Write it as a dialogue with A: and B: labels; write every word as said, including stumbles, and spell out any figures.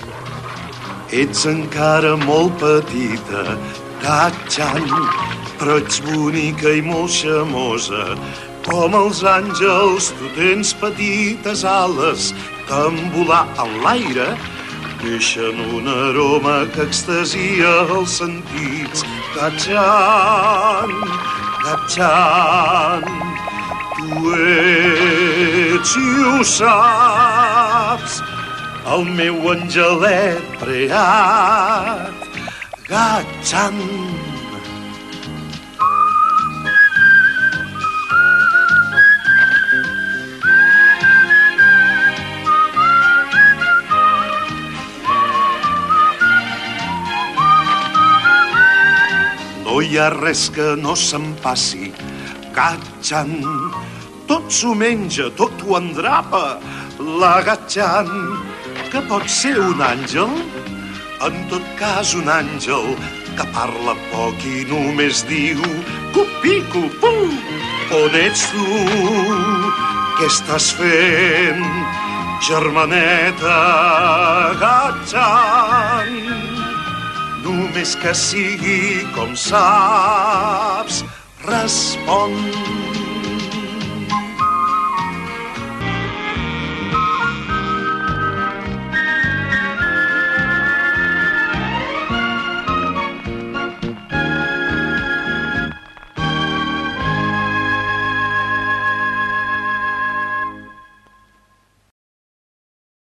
A: Ets encara molt petita, Gatchan, però ets bonica i molt xamosa. Com els àngels, tu tens petites ales que en volar en l'aire deixen un aroma que extasia els sentits. Gatchan, Gatchan, tu ets i ho saps, el meu angelet preat, Gatchan. No hi ha res que no se'n passi, Gatchan. Tot s'ho menja, tot ho endrapa, la Gatchan. Que pot ser un àngel? En tot cas, un àngel que parla poc i només diu cupi-cupu. On ets tu? Què estàs fent, germaneta Gatchan? Només que sigui com s'ha